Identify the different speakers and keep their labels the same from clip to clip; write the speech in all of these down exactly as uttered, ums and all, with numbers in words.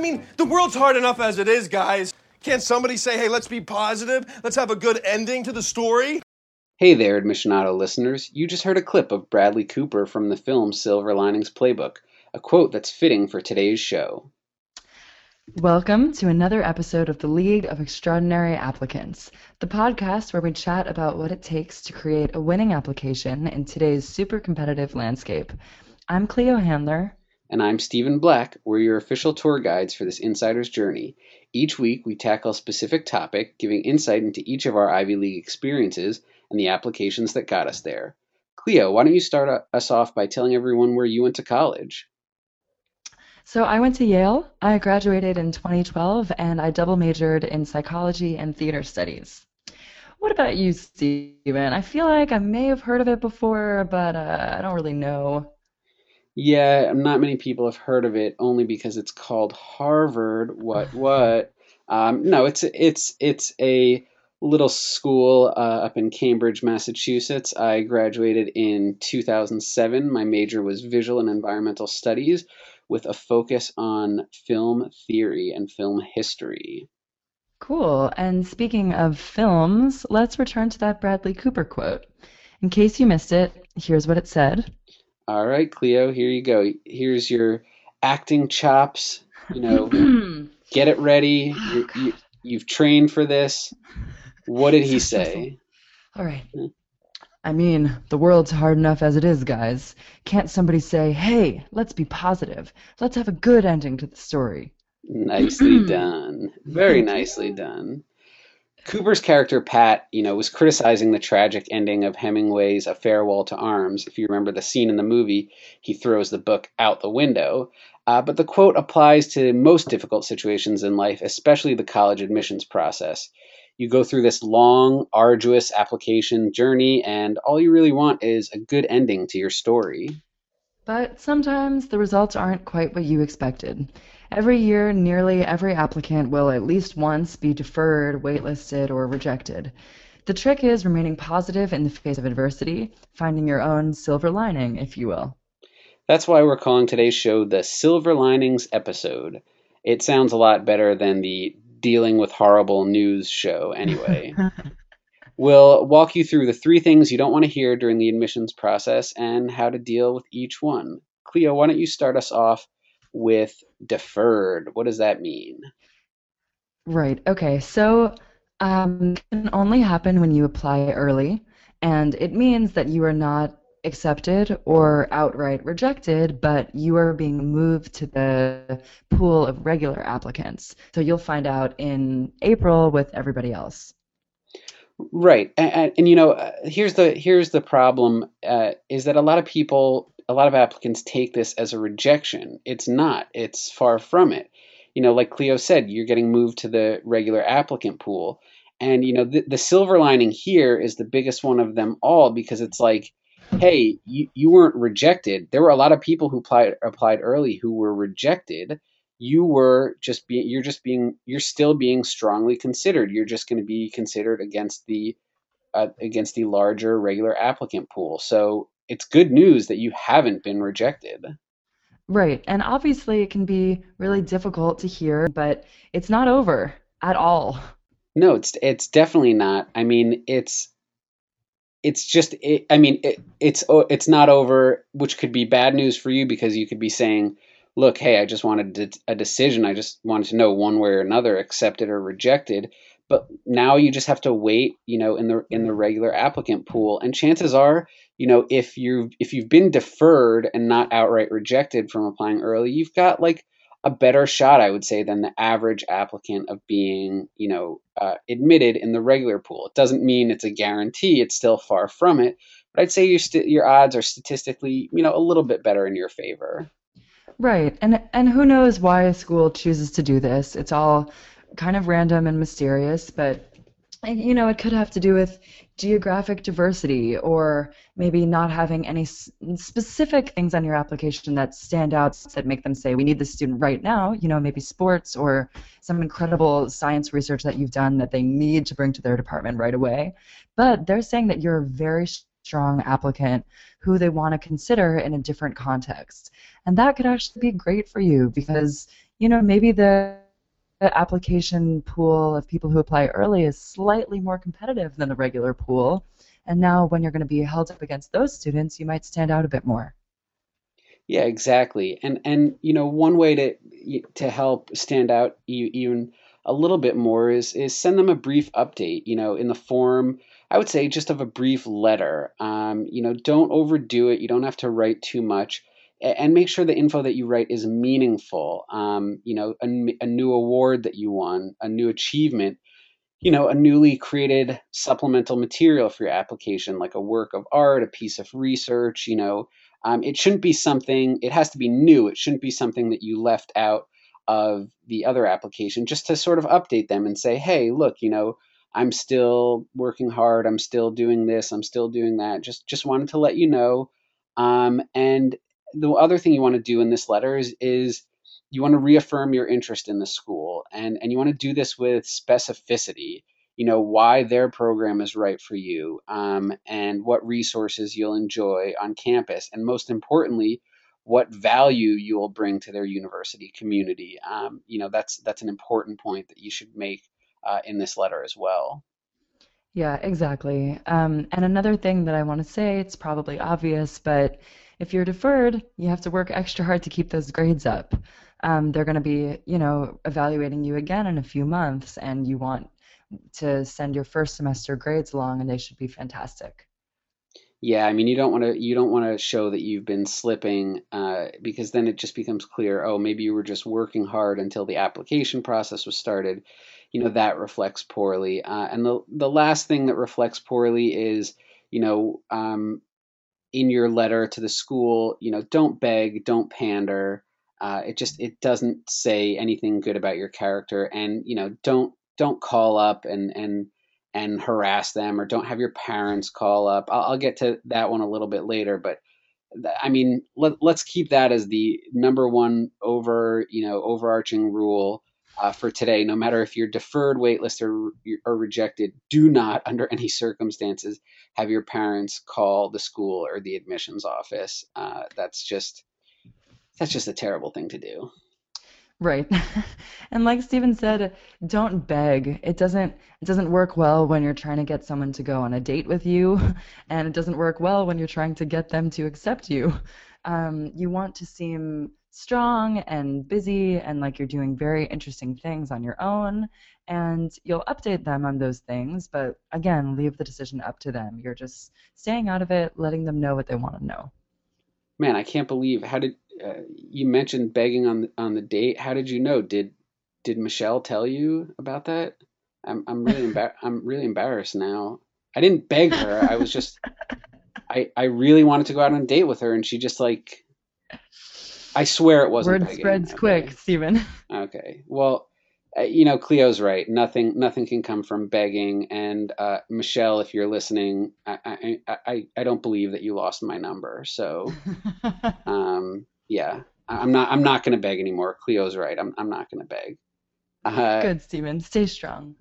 Speaker 1: mean, the world's hard enough as it is, guys. Can't somebody say, hey, let's be positive? Let's have a good ending to the story?
Speaker 2: Hey there, Admissionato listeners. You just heard a clip of Bradley Cooper from the film Silver Linings Playbook, a quote that's fitting for today's show.
Speaker 3: Welcome to another episode of the League of Extraordinary Applicants, the podcast where we chat about what it takes to create a winning application in today's super competitive landscape. I'm Cleo Handler.
Speaker 2: And I'm Stephen Black. We're your official tour guides for this insider's journey. Each week, we tackle a specific topic, giving insight into each of our Ivy League experiences and the applications that got us there. Cleo, why don't you start us off by telling everyone where you went to college?
Speaker 3: So I went to Yale. I graduated in twenty twelve, and I double majored in psychology and theater studies. What about you, Stephen? I feel like I may have heard of it before, but uh, I don't really know.
Speaker 2: Yeah, not many people have heard of it, only because it's called Harvard. What? What? Um, no, it's it's it's a little school uh, up in Cambridge, Massachusetts. I graduated in two thousand seven. My major was visual and environmental studies, with a focus on film theory and film history.
Speaker 3: Cool. And speaking of films, let's return to that Bradley Cooper quote. In case you missed it, here's what it said.
Speaker 2: All right, Cleo, here you go. Here's your acting chops. You know, get it ready. You, you, you've trained for this. What did he say?
Speaker 3: All right. I mean, the world's hard enough as it is, guys. Can't somebody say, hey, let's be positive. Let's have a good ending to the story.
Speaker 2: Nicely done. Very nicely done. Cooper's character, Pat, you know, was criticizing the tragic ending of Hemingway's A Farewell to Arms. If you remember the scene in the movie, he throws the book out the window. Uh, but the quote applies to most difficult situations in life, especially the college admissions process. You go through this long, arduous application journey, and all you really want is a good ending to your story.
Speaker 3: But sometimes the results aren't quite what you expected. Every year, nearly every applicant will at least once be deferred, waitlisted, or rejected. The trick is remaining positive in the face of adversity, finding your own silver lining, if you will.
Speaker 2: That's why we're calling today's show the Silver Linings episode. It sounds a lot better than the Dealing with Horrible News show anyway. We'll walk you through the three things you don't want to hear during the admissions process and how to deal with each one. Cleo, why don't you start us off with deferred? What does that mean?
Speaker 3: Right. Okay. So um, it can only happen when you apply early, and it means that you are not accepted or outright rejected, but you are being moved to the pool of regular applicants. So you'll find out in April with everybody else.
Speaker 2: Right, and, and, and you know, uh, here's the here's the problem: uh, is that a lot of people, a lot of applicants take this as a rejection. It's not. It's far from it. You know, like Cleo said, you're getting moved to the regular applicant pool, and you know, the, the silver lining here is the biggest one of them all, because it's like, hey, you, you weren't rejected. There were a lot of people who applied applied early who were rejected. You were just being, you're just being, you're still being strongly considered. You're just going to be considered against the, uh, against the larger regular applicant pool. So it's good news that you haven't been rejected.
Speaker 3: Right. And obviously it can be really difficult to hear, but it's not over at all.
Speaker 2: No, it's, it's definitely not. I mean, it's, it's just, it, I mean, it, it's, it's not over, which could be bad news for you, because you could be saying, look, hey, I just wanted a decision. I just wanted to know one way or another, accepted or rejected. But now you just have to wait, you know, in the in the regular applicant pool. And chances are, you know, if you if you've been deferred and not outright rejected from applying early, you've got like a better shot, I would say, than the average applicant of being, you know, uh, admitted in the regular pool. It doesn't mean it's a guarantee. It's still far from it. But I'd say your st- your odds are statistically, you know, a little bit better in your favor.
Speaker 3: Right. And and who knows why a school chooses to do this? It's all kind of random and mysterious, but you know, it could have to do with geographic diversity, or maybe not having any s- specific things on your application that stand out, that make them say, we need this student right now, you know, maybe sports or some incredible science research that you've done that they need to bring to their department right away. But they're saying that you're a very strong applicant who they want to consider in a different context. And that could actually be great for you because, you know, maybe the the application pool of people who apply early is slightly more competitive than the regular pool. And now when you're going to be held up against those students, you might stand out a bit more.
Speaker 2: Yeah, exactly. And and you know, one way to to help stand out e- even a little bit more is is send them a brief update. You know, in the form, I would say just of a brief letter. Um, you know, don't overdo it. You don't have to write too much, a- and make sure the info that you write is meaningful. Um, you know, a, n- a new award that you won, a new achievement, you know, a newly created supplemental material for your application, like a work of art, a piece of research, you know. Um, it shouldn't be something, it has to be new. It shouldn't be something that you left out of the other application, just to sort of update them and say, hey, look, you know, I'm still working hard. I'm still doing this. I'm still doing that. Just, just wanted to let you know. Um, and the other thing you want to do in this letter is, is you want to reaffirm your interest in the school, and and you want to do this with specificity, you know, why their program is right for you, um, and what resources you'll enjoy on campus, and most importantly, what value you will bring to their university community. Um, you know, that's that's an important point that you should make uh, in this letter as well.
Speaker 3: Yeah, exactly. Um, and another thing that I want to say, it's probably obvious, but if you're deferred, you have to work extra hard to keep those grades up. Um, they're going to be, you know, evaluating you again in a few months, and you want to send your first semester grades along, and they should be fantastic.
Speaker 2: Yeah, I mean, you don't want to you don't want to show that you've been slipping, uh, because then it just becomes clear, oh, maybe you were just working hard until the application process was started. You know, that reflects poorly. Uh, and the the last thing that reflects poorly is, you know, um, in your letter to the school, you know, don't beg, don't pander. Uh, it just it doesn't say anything good about your character, and you know, don't don't call up and and and harass them, or don't have your parents call up. I'll, I'll get to that one a little bit later, but th- I mean, let, let's keep that as the number one over, you know, overarching rule uh, for today. No matter if you're deferred, waitlisted, or, or rejected, do not, under any circumstances, have your parents call the school or the admissions office. Uh, that's just that's just a terrible thing to do.
Speaker 3: Right. And like Steven said, don't beg. It doesn't it doesn't work well when you're trying to get someone to go on a date with you, and it doesn't work well when you're trying to get them to accept you. Um, you want to seem strong and busy and like you're doing very interesting things on your own, and you'll update them on those things, but again, leave the decision up to them. You're just staying out of it, letting them know what they want to know.
Speaker 2: Man, I can't believe how did uh, you mentioned begging on the, on the date? How did you know? Did did Michelle tell you about that? I'm I'm really embar- I'm really embarrassed now. I didn't beg her. I was just I I really wanted to go out on a date with her, and she just like, I swear it wasn't
Speaker 3: Word
Speaker 2: begging.
Speaker 3: spreads quick,
Speaker 2: Okay,
Speaker 3: Steven.
Speaker 2: okay. Well, uh, you know, Cleo's right. Nothing nothing can come from begging. And uh, Michelle, if you're listening, I I I I I don't believe that you lost my number. So. Um, yeah, I- I'm not. I'm not going to beg anymore. Cleo's right. I'm. I'm not going to beg. Uh,
Speaker 3: Good, Steven. Stay strong.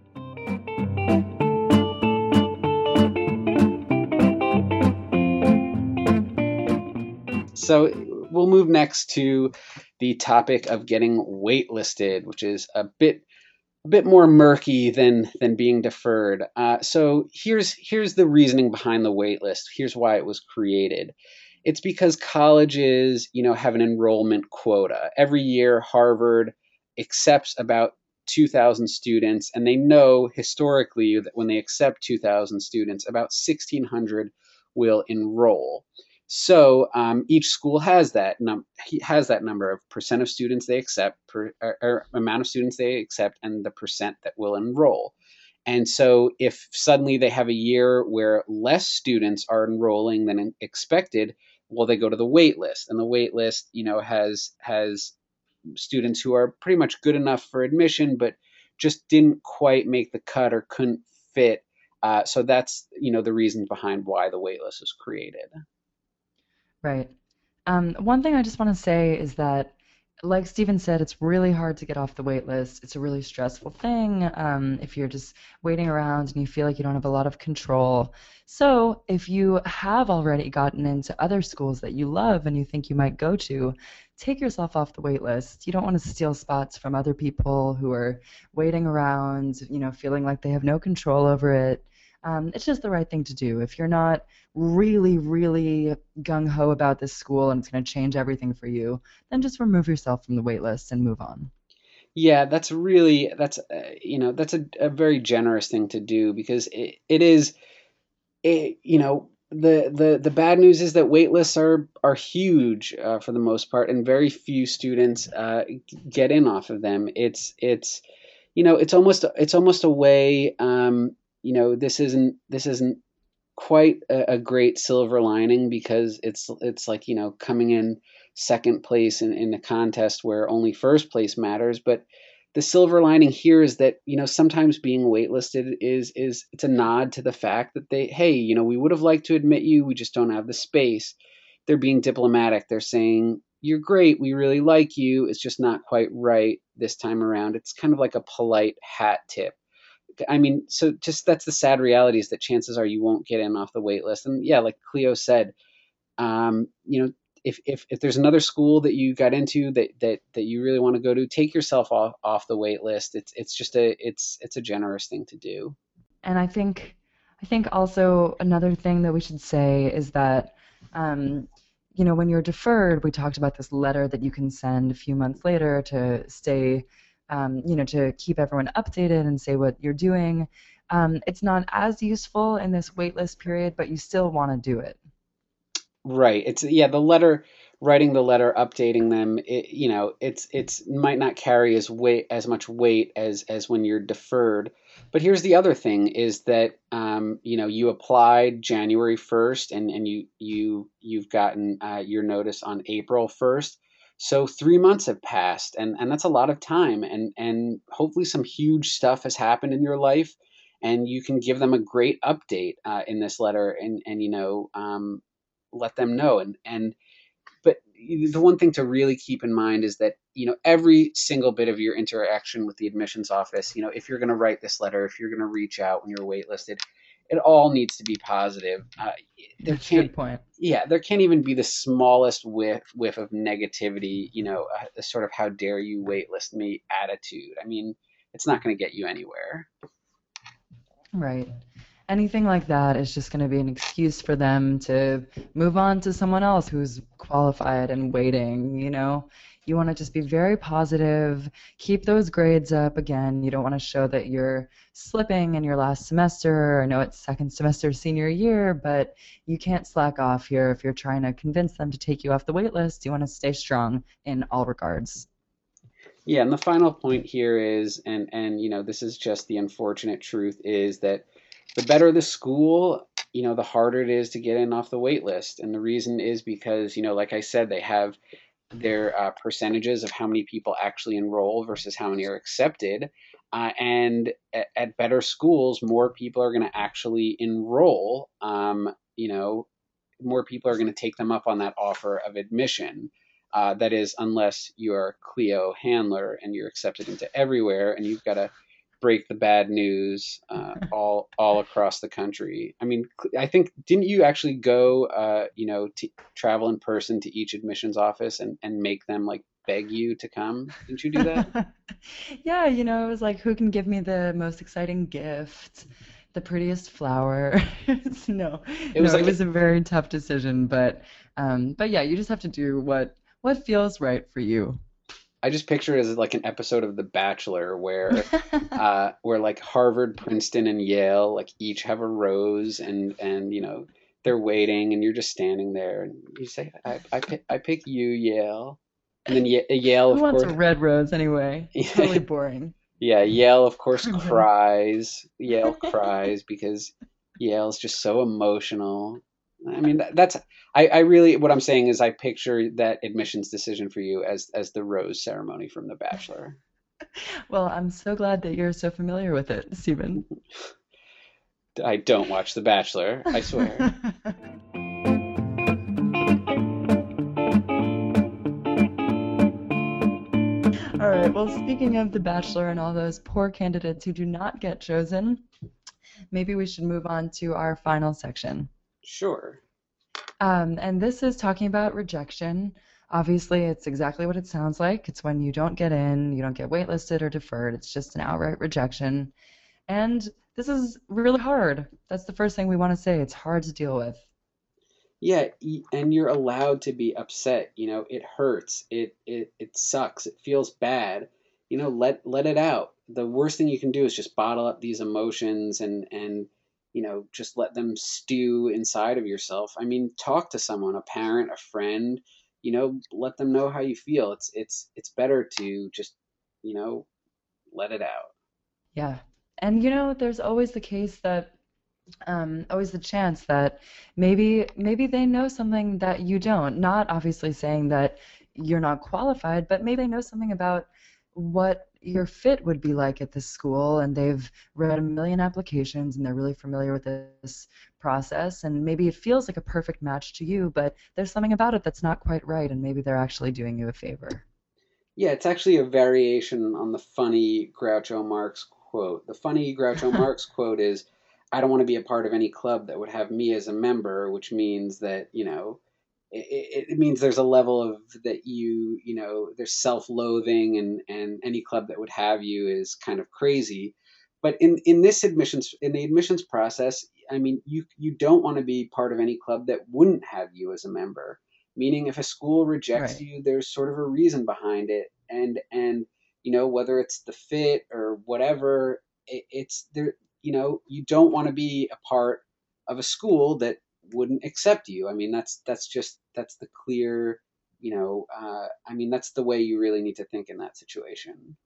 Speaker 2: so we'll move next to the topic of getting waitlisted, which is a bit a bit more murky than than being deferred. Uh, so here's here's the reasoning behind the waitlist. Here's why it was created. It's because colleges, you know, have an enrollment quota. Every year, Harvard accepts about two thousand students, and they know historically that when they accept two thousand students, about sixteen hundred will enroll. So um, each school has that num- has that number of percent of students they accept, per, or, or amount of students they accept, and the percent that will enroll. And so if suddenly they have a year where less students are enrolling than expected, well, they go to the wait list, and the wait list, you know, has has students who are pretty much good enough for admission, but just didn't quite make the cut or couldn't fit. Uh, so that's, you know, the reason behind why the wait list was created.
Speaker 3: Right. Um, one thing I just want to say is that like Steven said, it's really hard to get off the wait list. It's a really stressful thing um, if you're just waiting around and you feel like you don't have a lot of control. So if you have already gotten into other schools that you love and you think you might go to, take yourself off the wait list. You don't want to steal spots from other people who are waiting around, you know, feeling like they have no control over it. Um, it's just the right thing to do. If you're not really, really gung-ho about this school and it's going to change everything for you, then just remove yourself from the wait list and move on.
Speaker 2: Yeah, that's really that's uh, you know that's a, a very generous thing to do because it, it is it, you know the, the the bad news is that wait lists are are huge uh, for the most part, and very few students uh, get in off of them. It's it's you know it's almost it's almost a way um, you know this isn't this isn't quite a, a great silver lining because it's it's like you know coming in second place in, in a contest where only first place matters. But the silver lining here is that you know sometimes being waitlisted is is it's a nod to the fact that they hey you know we would have liked to admit you, we just don't have the space. They're being diplomatic. They're saying you're great, we really like you, it's just not quite right this time around. It's kind of like a polite hat tip. I mean, so just that's the sad reality is that chances are you won't get in off the wait list. And yeah, like Cleo said, um, you know, if, if, if there's another school that you got into that, that, that you really want to go to, take yourself off, off the wait list. It's, it's just a, it's, it's a generous thing to do.
Speaker 3: And I think, I think also another thing that we should say is that, um, you know, when you're deferred, we talked about this letter that you can send a few months later to stay Um, you know, to keep everyone updated and say what you're doing. Um, it's not as useful in this waitlist period, but you still want to do it.
Speaker 2: Right. It's yeah. The letter, writing the letter, updating them. It, you know, it's it's might not carry as weight as much weight as as when you're deferred. But here's the other thing: is that um, you know you applied January first, and and you you you've gotten uh, your notice on April first. So three months have passed, and, and that's a lot of time, and, and hopefully some huge stuff has happened in your life, and you can give them a great update uh, in this letter, and, and you know um, let them know. And and but the one thing to really keep in mind is that you know every single bit of your interaction with the admissions office, you know if you're going to write this letter, if you're going to reach out when you're waitlisted, it all needs to be positive. Uh, there
Speaker 3: That's a good point.
Speaker 2: Yeah, there can't even be the smallest whiff whiff of negativity. You know, a, a sort of "how dare you waitlist me" attitude. I mean, it's not going to get you anywhere.
Speaker 3: Right. Anything like that is just going to be an excuse for them to move on to someone else who's qualified and waiting, you know? You want to just be very positive, keep those grades up. Again, you don't want to show that you're slipping in your last semester. I know it's second semester senior year, but you can't slack off here if you're trying to convince them to take you off the wait list. You want to stay strong in all regards.
Speaker 2: Yeah, and the final point here is, and, and you know, this is just the unfortunate truth, is that the better the school, you know, the harder it is to get in off the wait list. And the reason is because, you know, like I said, they have their uh, percentages of how many people actually enroll versus how many are accepted. Uh, and at, at better schools, more people are going to actually enroll. Um, you know, more people are going to take them up on that offer of admission. Uh, that is, unless you are Cleo Handler and you're accepted into everywhere, and you've got to break the bad news uh, all all across the country. I mean, I think, didn't you actually go, uh, you know, to travel in person to each admissions office and, and make them like beg you to come? Didn't you do that?
Speaker 3: Yeah, you know, it was like, who can give me the most exciting gift, the prettiest flower? no,
Speaker 2: It was
Speaker 3: no,
Speaker 2: like
Speaker 3: it was a very tough decision, but um, but yeah, you just have to do what what feels right for you.
Speaker 2: I just picture it as like an episode of The Bachelor where uh, where like Harvard, Princeton, and Yale like each have a rose, and and you know they're waiting, and you're just standing there, and you say, I I pick, I pick you, Yale, and then Ye- Yale of
Speaker 3: Who wants
Speaker 2: course.
Speaker 3: a red rose anyway? Totally boring.
Speaker 2: Yeah, Yale of course cries. Yale cries because Yale's just so emotional. I mean, that, that's I, I really what I'm saying is I picture that admissions decision for you as as the rose ceremony from The Bachelor.
Speaker 3: Well, I'm so glad that you're so familiar with it, Stephen.
Speaker 2: I don't watch The Bachelor, I swear.
Speaker 3: right. Well, speaking of The Bachelor and all those poor candidates who do not get chosen, maybe we should move on to our final section.
Speaker 2: Sure.
Speaker 3: Um, and this is talking about rejection. Obviously, it's exactly what it sounds like. It's when you don't get in, you don't get waitlisted or deferred. It's just an outright rejection. And this is really hard. That's the first thing we want to say. It's hard to deal with.
Speaker 2: Yeah, y- and you're allowed to be upset. You know, it hurts. It it it sucks. It feels bad. You know, let let it out. The worst thing you can do is just bottle up these emotions and and you know, just let them stew inside of yourself. I mean, talk to someone, a parent, a friend, you know, let them know how you feel. It's it's it's better to just, you know, let it out.
Speaker 3: Yeah. And you know, there's always the case that um, always the chance that maybe maybe they know something that you don't. Not obviously saying that you're not qualified, but maybe they know something about what your fit would be like at this school, and they've read a million applications and they're really familiar with this process, and maybe it feels like a perfect match to you, but there's something about it that's not quite right, and maybe they're actually doing you a favor.
Speaker 2: Yeah, it's actually a variation on the funny Groucho Marx quote. The funny Groucho Marx quote is, I don't want to be a part of any club that would have me as a member, which means that, you know, it, it means there's a level of that you, you know, there's self-loathing and, and any club that would have you is kind of crazy. But in, in this admissions, in the admissions process, I mean, you, you don't want to be part of any club that wouldn't have you as a member, meaning if a school rejects
Speaker 3: Right.
Speaker 2: you, there's sort of a reason behind it. And and you know, whether it's the fit or whatever, it, it's there. You know, you don't want to be a part of a school that wouldn't accept you. I mean, that's that's just that's the clear, you know, uh, I mean, that's the way you really need to think in that situation.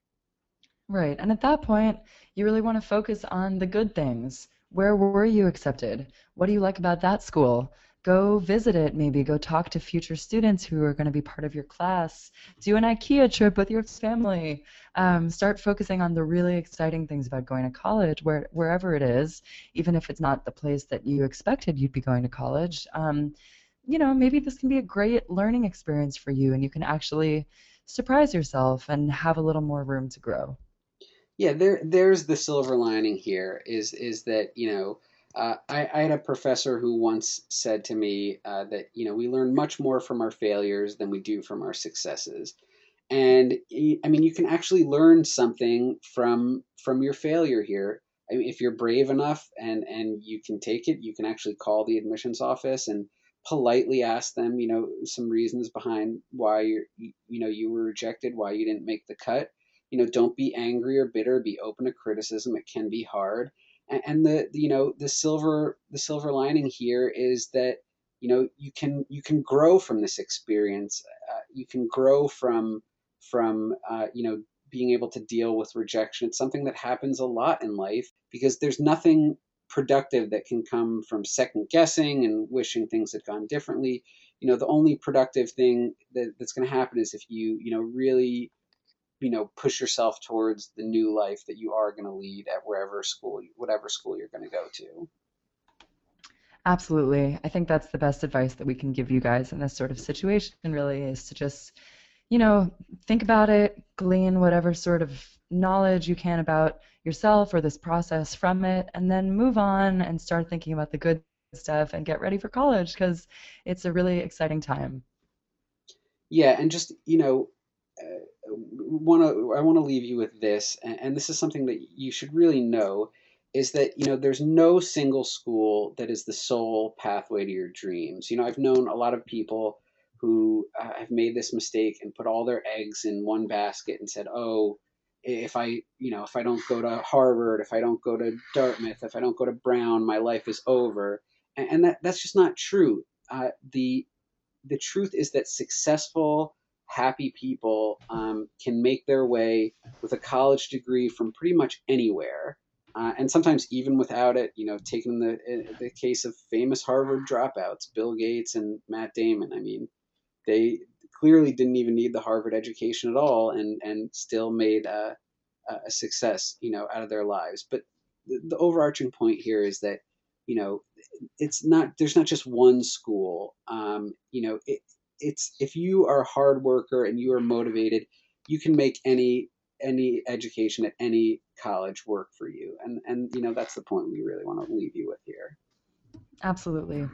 Speaker 3: Right. And at that point, you really want to focus on the good things. Where were you accepted? What do you like about that school? Go visit it, maybe go talk to future students who are going to be part of your class. Do an IKEA trip with your family. Um, start focusing on the really exciting things about going to college, where, wherever it is, even if it's not the place that you expected you'd be going to college. Um, you know, maybe this can be a great learning experience for you, and you can actually surprise yourself and have a little more room to grow.
Speaker 2: Yeah, there there's the silver lining here is is that, you know, uh, I, I had a professor who once said to me uh, that, you know, we learn much more from our failures than we do from our successes. And y- I mean, you can actually learn something from from your failure here. I mean, if you're brave enough and and you can take it, you can actually call the admissions office and politely ask them, you know, some reasons behind why you're, you you know, you were rejected, why you didn't make the cut. You know, don't be angry or bitter. Be open to criticism. It can be hard. And, and the you know the silver the silver lining here is that, you know, you can you can grow from this experience. Uh, you can grow from from uh, you know, being able to deal with rejection. It's something that happens a lot in life because there's nothing productive that can come from second guessing and wishing things had gone differently. You know, the only productive thing that, that's going to happen is if you, you know, really, you know, push yourself towards the new life that you are going to lead at wherever school, whatever school you're going to go to.
Speaker 3: Absolutely. I think that's the best advice that we can give you guys in this sort of situation, really, is to just, you know, think about it, glean whatever sort of knowledge you can about yourself or this process from it, and then move on and start thinking about the good stuff and get ready for college because it's a really exciting time.
Speaker 2: Yeah, and just, you know, uh, want to I want to leave you with this, and, and this is something that you should really know, is that, you know, there's no single school that is the sole pathway to your dreams. You know, I've known a lot of people who uh, have made this mistake and put all their eggs in one basket and said, "Oh, if I, you know, if I don't go to Harvard, if I don't go to Dartmouth, if I don't go to Brown, my life is over." And, and that that's just not true. Uh, the the truth is that successful, happy people um, can make their way with a college degree from pretty much anywhere. Uh, and sometimes even without it, you know, taking the the case of famous Harvard dropouts, Bill Gates and Matt Damon. I mean, they clearly didn't even need the Harvard education at all, and and still made a, a success, you know, out of their lives. But the, the overarching point here is that, you know, it's not there's not just one school. Um, you know, it, it's if you are a hard worker and you are motivated, you can make any any education at any college work for you. And, and you know, that's the point we really want to leave you with here.
Speaker 3: Absolutely.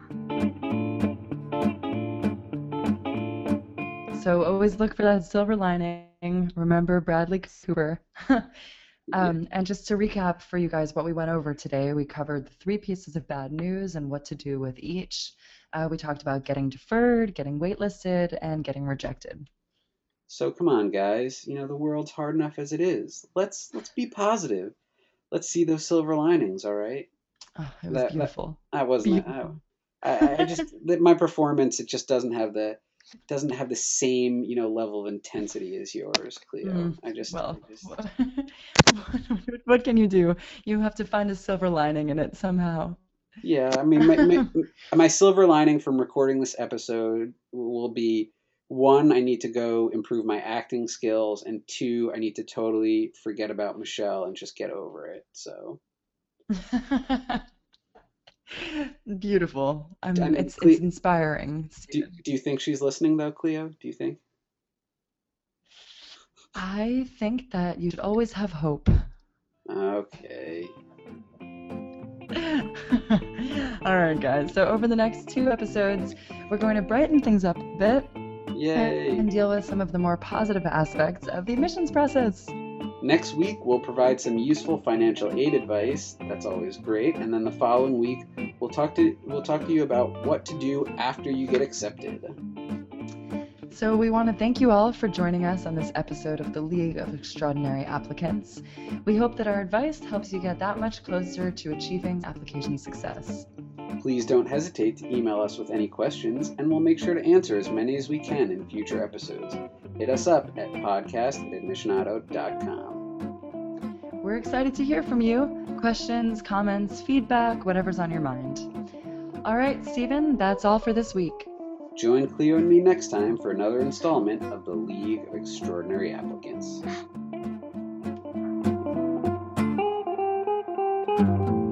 Speaker 3: So always look for that silver lining. Remember Bradley Cooper. um, yeah. And just to recap for you guys what we went over today, we covered the three pieces of bad news and what to do with each. Uh, we talked about getting deferred, getting waitlisted, and getting rejected.
Speaker 2: So come on, guys. You know, the world's hard enough as it is. Let's let's be positive. Let's see those silver linings, all right?
Speaker 3: Oh, it was that, beautiful.
Speaker 2: That, I wasn't. I, I, I just my performance. It just doesn't have the doesn't have the same you know level of intensity as yours, Cleo. Mm, I just
Speaker 3: well.
Speaker 2: I just...
Speaker 3: What, what can you do? You have to find a silver lining in it somehow.
Speaker 2: Yeah, I mean, my, my, my silver lining from recording this episode will be, one, I need to go improve my acting skills, and two, I need to totally forget about Michelle and just get over it. So
Speaker 3: beautiful. I mean,
Speaker 2: I mean
Speaker 3: it's
Speaker 2: Cle-
Speaker 3: it's inspiring.
Speaker 2: Do, do you think she's listening though, Cleo? Do you think?
Speaker 3: I think that you should always have hope.
Speaker 2: Okay.
Speaker 3: All right, guys. So over the next two episodes, we're going to brighten things up a bit.
Speaker 2: Yay!
Speaker 3: And deal with some of the more positive aspects of the admissions process.
Speaker 2: Next week, we'll provide some useful financial aid advice. That's always great. And then the following week, we'll talk to we'll talk to you about what to do after you get accepted.
Speaker 3: So we want to thank you all for joining us on this episode of the League of Extraordinary Applicants. We hope that our advice helps you get that much closer to achieving application success.
Speaker 2: Please don't hesitate to email us with any questions, and we'll make sure to answer as many as we can in future episodes. Hit us up at podcast at admissionado dot com.
Speaker 3: We're excited to hear from you. Questions, comments, feedback, whatever's on your mind. All right, Stephen, that's all for this week.
Speaker 2: Join Cleo and me next time for another installment of the League of Extraordinary Applicants.